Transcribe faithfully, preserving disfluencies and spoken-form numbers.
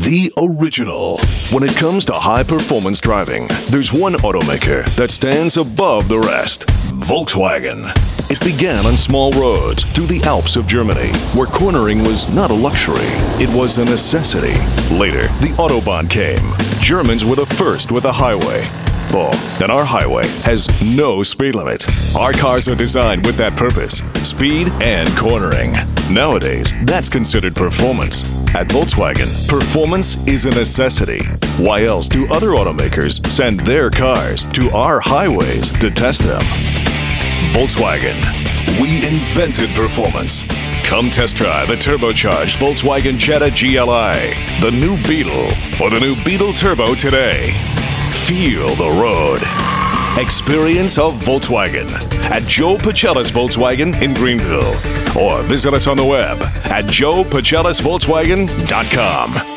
The original. When it comes to high-performance driving, there's one automaker that stands above the rest. Volkswagen. It began on small roads through the Alps of Germany, where cornering was not a luxury, it was a necessity. Later, the Autobahn came. Germans were the first with a highway. Oh, and our highway has no speed limit. Our cars are designed with that purpose, speed and cornering. Nowadays, that's considered performance. At Volkswagen, performance is a necessity. Why else do other automakers send their cars to our highways to test them? Volkswagen. We invented performance. Come test drive a turbocharged Volkswagen Jetta G L I, the new Beetle, or the new Beetle Turbo today. Feel the road. Experience of Volkswagen at Joe Pacellas Volkswagen in Greenville. Or visit us on the web at joe pacellas volkswagen dot com.